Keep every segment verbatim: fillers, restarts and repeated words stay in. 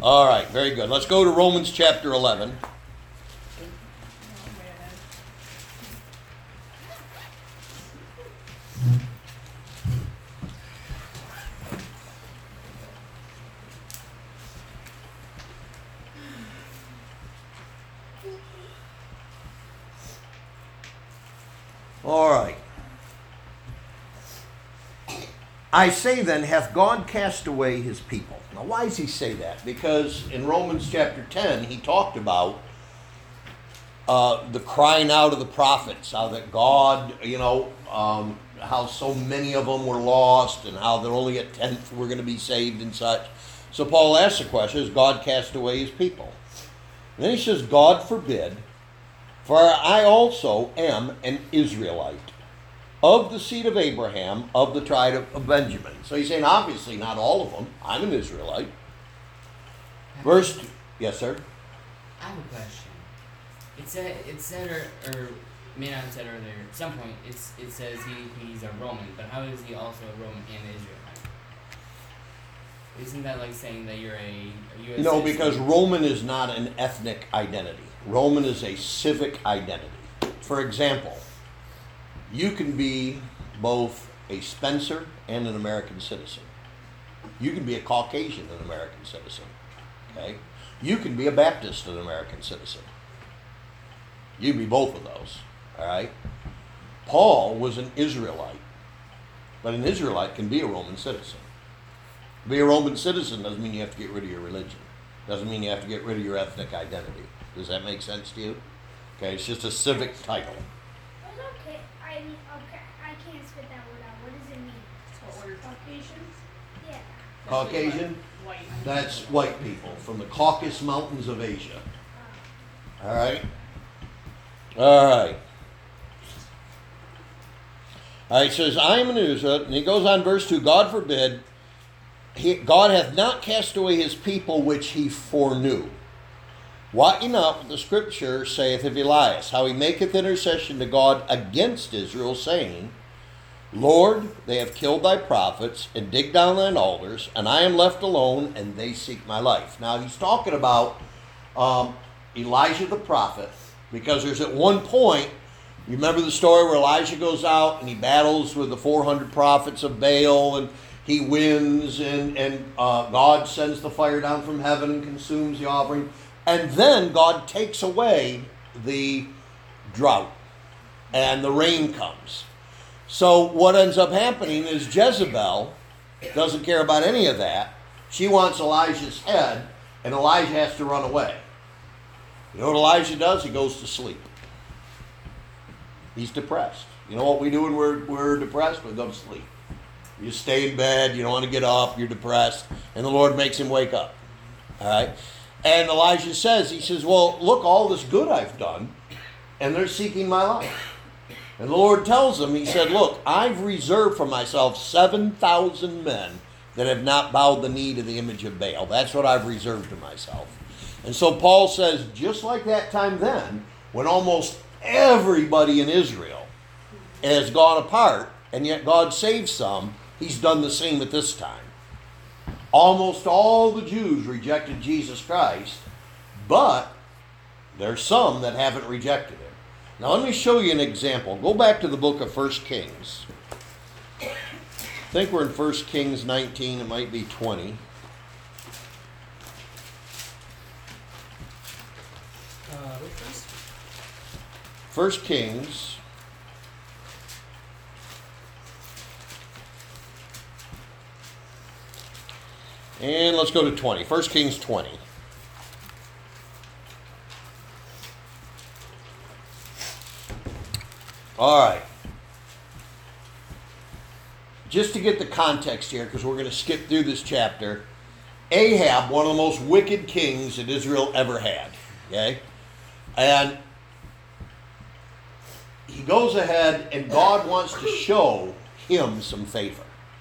All right, very good. Let's go to Romans chapter eleven. All right. I say then, hath God cast away his people? Now, why does he say that? Because in Romans chapter ten, he talked about uh, the crying out of the prophets, how that God, you know, um, how so many of them were lost, and how that only a tenth were going to be saved and such. So Paul asks the question, has God cast away his people? And then he says, God forbid, for I also am an Israelite, of the seed of Abraham, of the tribe of Benjamin. So he's saying, obviously, not all of them. I'm an Israelite. Verse, yes, sir? I have a question. It said, it said, or, or may not have said earlier, at some point, it's, it says he, he's a Roman, but how is he also a Roman and an Israelite? Isn't that like saying that you're a, a U S No, citizen? because Roman is not an ethnic identity. Roman is a civic identity. For example, you can be both a Spencer and an American citizen. You can be a Caucasian and an American citizen. Okay? You can be a Baptist and an American citizen. You can be both of those. All right? Paul was an Israelite, but an Israelite can be a Roman citizen. To be a Roman citizen doesn't mean you have to get rid of your religion. Doesn't mean you have to get rid of your ethnic identity. Does that make sense to you? Okay, it's just a civic title. Okay, I mean, okay, I can't spit that word out. What does it mean? What word? Caucasians? Yeah. Caucasian? White. That's white people from the Caucasus Mountains of Asia. All right? All right. All right, it says, I am an Israelite, and he goes on verse two, God forbid, he, God hath not cast away his people which he foreknew. Wot ye not what the scripture saith of Elias, how he maketh intercession to God against Israel, saying, Lord, they have killed thy prophets, and digged down thine altars, and I am left alone, and they seek my life. Now he's talking about um, Elijah the prophet, because there's at one point, you remember the story where Elijah goes out, and he battles with the four hundred prophets of Baal, and he wins, and, and uh, God sends the fire down from heaven and consumes the offering. And then God takes away the drought, and the rain comes. So what ends up happening is Jezebel doesn't care about any of that. She wants Elijah's head, and Elijah has to run away. You know what Elijah does? He goes to sleep. He's depressed. You know what we do when we're, we're depressed? We go to sleep. You stay in bed, you don't want to get up, you're depressed, and the Lord makes him wake up. All right? And Elijah says, he says, well, look, all this good I've done, and they're seeking my life. And the Lord tells him, he said, look, I've reserved for myself seven thousand men that have not bowed the knee to the image of Baal. That's what I've reserved to myself. And so Paul says, just like that time then, when almost everybody in Israel has gone apart, and yet God saved some, he's done the same at this time. Almost all the Jews rejected Jesus Christ, but there's some that haven't rejected him. Now let me show you an example. Go back to the book of First Kings. I think we're in First Kings nineteen, it might be twenty. Uh, which verse? First Kings and let's go to twenty. First Kings twenty. All right. Just to get the context here, because we're going to skip through this chapter, Ahab, one of the most wicked kings that Israel ever had, okay? And he goes ahead, and God wants to show him some favor.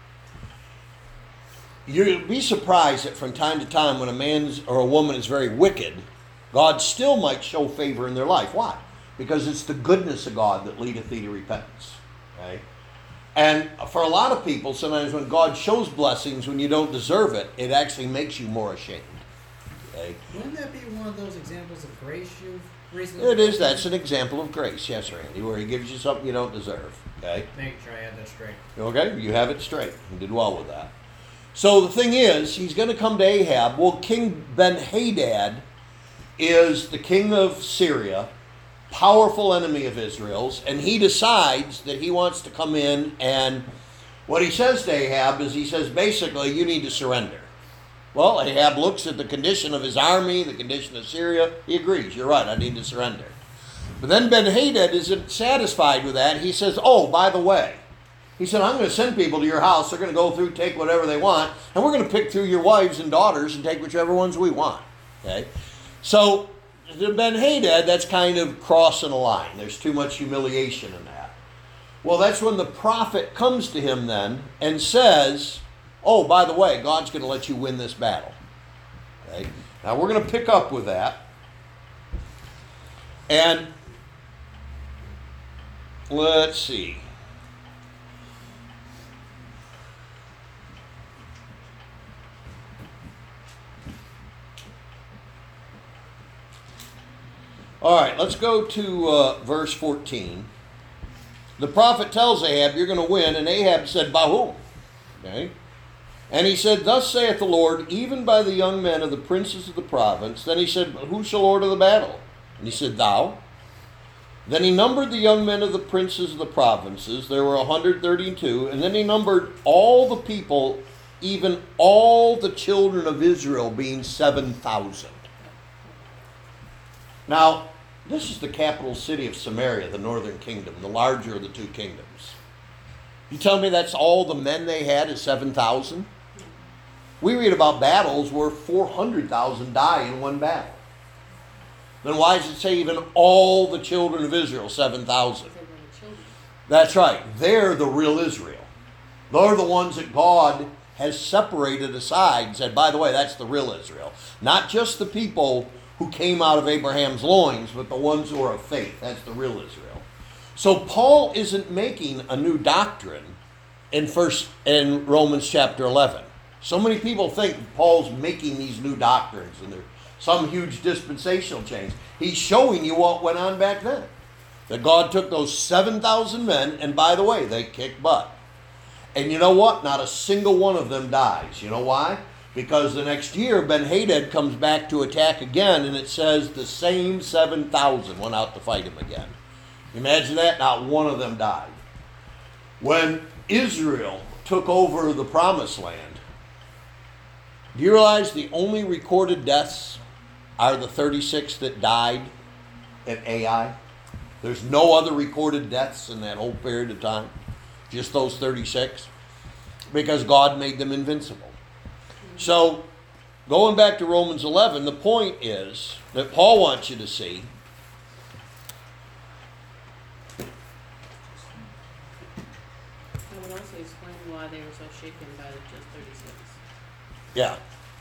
You'll be surprised that from time to time when a man or a woman is very wicked, God still might show favor in their life. Why? Because it's the goodness of God that leadeth thee to repentance. Okay? And for a lot of people, sometimes when God shows blessings when you don't deserve it, it actually makes you more ashamed. Okay? Wouldn't that be one of those examples of grace you've recently? It is. That's an example of grace, yes, Randy, where he gives you something you don't deserve. Okay? Make sure I had that straight. Okay, you have it straight. You did well with that. So the thing is, he's going to come to Ahab. Well, King Ben-Hadad is the king of Syria, powerful enemy of Israel's, and he decides that he wants to come in, and what he says to Ahab is he says, basically, you need to surrender. Well, Ahab looks at the condition of his army, the condition of Syria. He agrees, you're right, I need to surrender. But then Ben-Hadad isn't satisfied with that. He says, oh, by the way, he said, I'm going to send people to your house. They're going to go through, take whatever they want, and we're going to pick through your wives and daughters and take whichever ones we want. Okay? So, to Ben-Hadad, that's kind of crossing a line. There's too much humiliation in that. Well, that's when the prophet comes to him then and says, oh, by the way, God's going to let you win this battle. Okay? Now, we're going to pick up with that. And let's see. All right, let's go to uh, verse fourteen. The prophet tells Ahab, you're going to win, and Ahab said, by whom? Okay. And he said, thus saith the Lord, even by the young men of the princes of the province. Then he said, who shall order the battle? And he said, thou. Then he numbered the young men of the princes of the provinces. There were one hundred thirty-two. And then he numbered all the people, even all the children of Israel, being seven thousand. Now, this is the capital city of Samaria, the northern kingdom, the larger of the two kingdoms. You tell me that's all the men they had is seven thousand? We read about battles where four hundred thousand die in one battle. Then why does it say even all the children of Israel, seven thousand? That's right. They're the real Israel. They're the ones that God has separated aside and said, by the way, that's the real Israel. Not just the people who came out of Abraham's loins, but the ones who are of faith. That's the real Israel. So Paul isn't making a new doctrine in first in Romans chapter eleven. So many people think Paul's making these new doctrines and there's some huge dispensational change. He's showing you what went on back then. That God took those seven thousand men, and by the way, they kicked butt. And you know what? Not a single one of them dies. You know why? Because the next year, Ben-Hadad comes back to attack again, and it says the same seven thousand went out to fight him again. Imagine that, not one of them died. When Israel took over the promised land, do you realize the only recorded deaths are the thirty-six that died at Ai? There's no other recorded deaths in that whole period of time. Just those thirty-six. Because God made them invincible. So, going back to Romans eleven, the point is that Paul wants you to see That would also explain why they were so shaken by the just thirty-six. Yeah.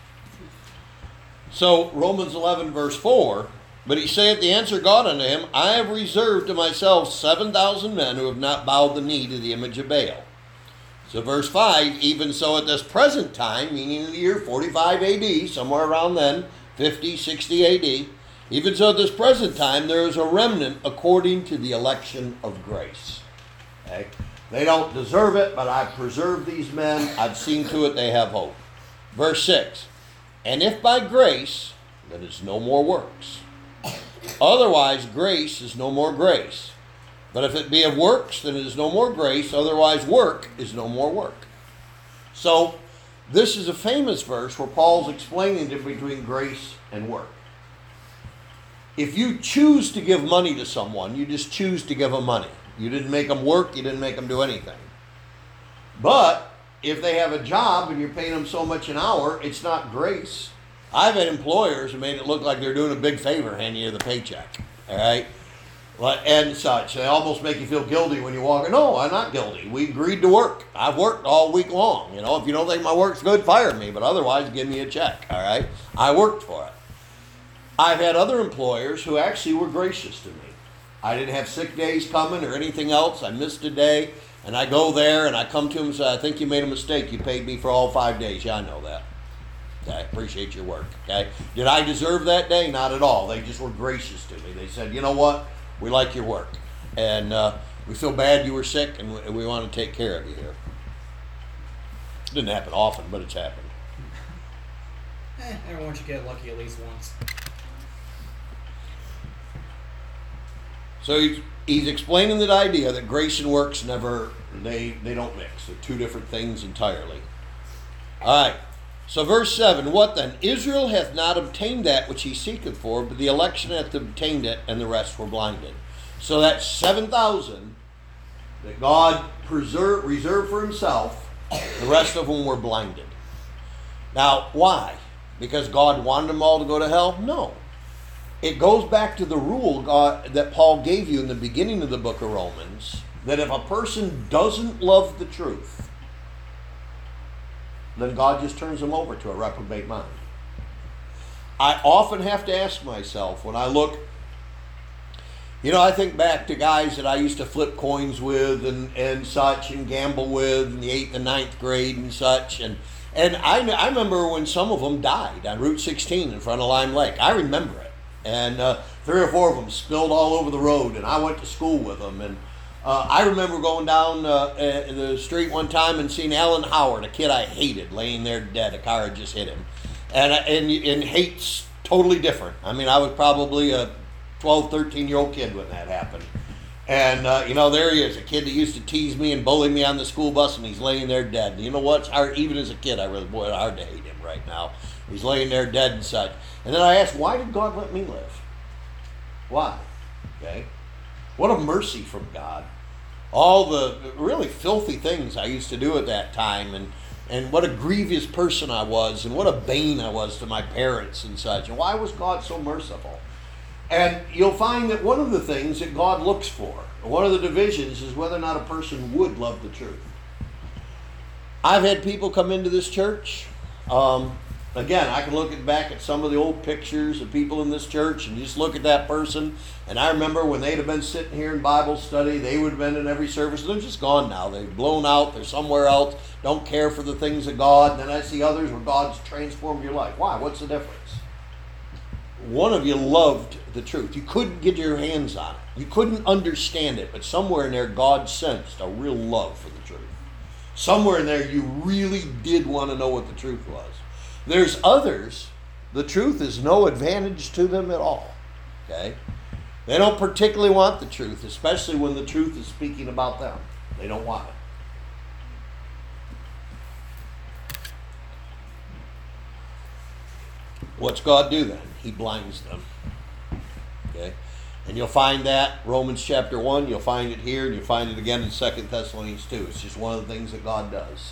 So, Romans eleven, verse four, but he saith, the answer God unto him, I have reserved to myself seven thousand men who have not bowed the knee to the image of Baal. So, verse five, even so at this present time, meaning in the year forty-five A D, somewhere around then, fifty, sixty A D, even so at this present time, there is a remnant according to the election of grace. Okay? They don't deserve it, but I've preserved these men. I've seen to it they have hope. Verse six, and if by grace, then it's no more works. Otherwise, grace is no more grace. But if it be of works, then it is no more grace. Otherwise, work is no more work. So, this is a famous verse where Paul's explaining the difference between grace and work. If you choose to give money to someone, you just choose to give them money. You didn't make them work, you didn't make them do anything. But if they have a job and you're paying them so much an hour, it's not grace. I've had employers who made it look like they're doing a big favor handing you the paycheck. All right? And such. They almost make you feel guilty when you walk in. No, I'm not guilty. We agreed to work. I've worked all week long. You know, if you don't think my work's good, fire me. But otherwise, give me a check. All right? I worked for it. I've had other employers who actually were gracious to me. I didn't have sick days coming or anything else. I missed a day. And I go there and I come to them and say, I think you made a mistake. You paid me for all five days. Yeah, I know that. Okay, I appreciate your work. Okay, did I deserve that day? Not at all. They just were gracious to me. They said, you know what? We like your work, and uh, we feel bad you were sick, and we, we want to take care of you here. It didn't happen often, but it's happened. Eh, everyone should get lucky at least once. So he's, he's explaining that idea that grace and works never, they, they don't mix. They're two different things entirely. All right. So verse seven, what then? Israel hath not obtained that which he seeketh for, but the election hath obtained it, and the rest were blinded. So that's seven thousand that God preserved, reserved for himself. The rest of them were blinded. Now, why? Because God wanted them all to go to hell? No. It goes back to the rule God, that Paul gave you in the beginning of the book of Romans, that if a person doesn't love the truth, then God just turns them over to a reprobate mind. I often have to ask myself when I look, you know, I think back to guys that I used to flip coins with and, and such and gamble with in the eighth and ninth grade and such. And, and I, I remember when some of them died on Route sixteen in front of Lime Lake. I remember it. And uh, three or four of them spilled all over the road, and I went to school with them. And uh, I remember going down uh, uh, the street one time and seeing Alan Howard, a kid I hated, laying there dead. A car had just hit him. And, and, and hate's totally different. I mean, I was probably a twelve, thirteen-year-old kid when that happened. And, uh, you know, there he is, a kid that used to tease me and bully me on the school bus, and he's laying there dead. And you know what? It's hard, even as a kid, I really, boy, it's hard to hate him right now. He's laying there dead and such. And then I asked, why did God let me live? Why? Okay. What a mercy from God. All the really filthy things I used to do at that time, and, and what a grievous person I was, and what a bane I was to my parents and such. And why was God so merciful? And you'll find that one of the things that God looks for, one of the divisions, is whether or not a person would love the truth. I've had people come into this church. Um, again, I can look at, back at some of the old pictures of people in this church and just look at that person. And I remember when they'd have been sitting here in Bible study, they would have been in every service. They're just gone now. They've blown out. They're somewhere else. Don't care for the things of God. And then I see others where God's transformed your life. Why? What's the difference? One of you loved the truth. You couldn't get your hands on it. You couldn't understand it, but somewhere in there God sensed a real love for the truth. Somewhere in there you really did want to know what the truth was. There's others, the truth is no advantage to them at all. Okay? They don't particularly want the truth, especially when the truth is speaking about them. They don't want it. What's God do then? He blinds them. Okay? And you'll find that Romans chapter one, you'll find it here, and you'll find it again in Second Thessalonians two. It's just one of the things that God does.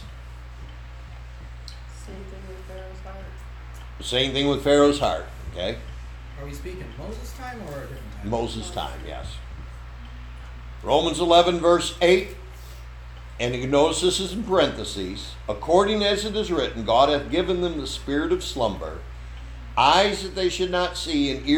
Same thing with Pharaoh's heart. The same thing with Pharaoh's heart. Okay? Are we speaking Moses' time or a different time? Moses' time, yes. Romans eleven, verse eight. And you notice this is in parentheses. According as it is written, God hath given them the spirit of slumber, eyes that they should not see, and ears